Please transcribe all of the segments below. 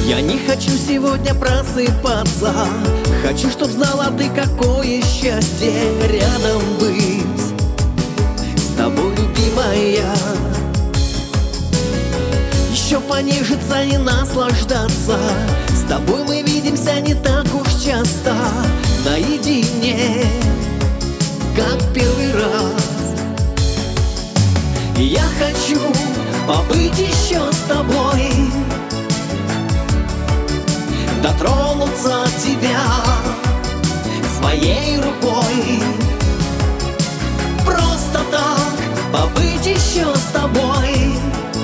Я не хочу сегодня просыпаться, хочу, чтоб знала ты, какое счастье рядом быть с тобой, любимая. Еще понежиться и наслаждаться, с тобой мы видимся не так уж часто, наедине, как первый раз. И я хочу побыть еще с тобой, дотронуться от тебя своей рукой. Просто так побыть еще с тобой,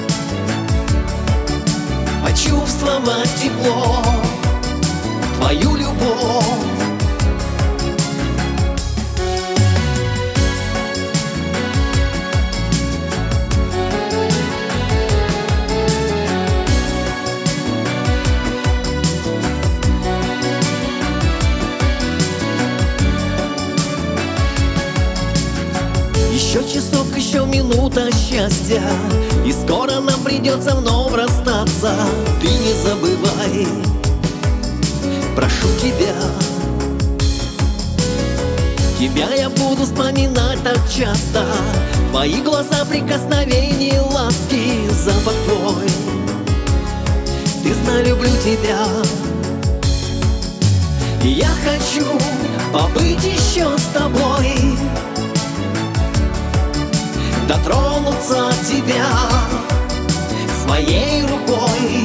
почувствовать тепло, твою любовь. Еще часок, еще минута счастья, и скоро нам придется вновь расстаться. Ты не забывай, прошу тебя. Тебя я буду вспоминать так часто, твои глаза, прикосновения, ласки, запах твой. Ты знай, люблю тебя. И я хочу побыть еще с тобой, дотронуться от тебя своей рукой.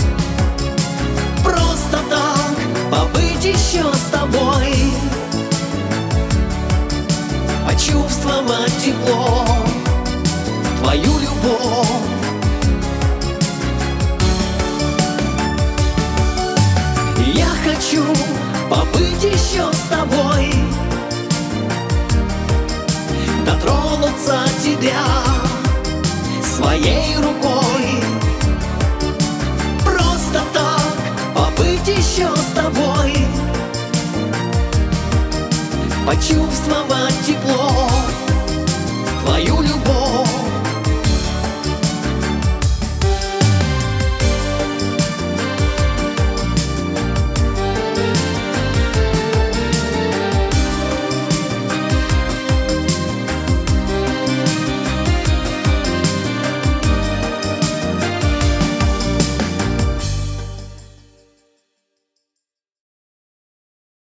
Просто так побыть еще с тобой, почувствовать тепло, твою любовь. Я хочу побыть еще с тобой, дотронуться от тебя своей рукой. Просто так побыть еще с тобой, почувствовать тепло, твою любовь.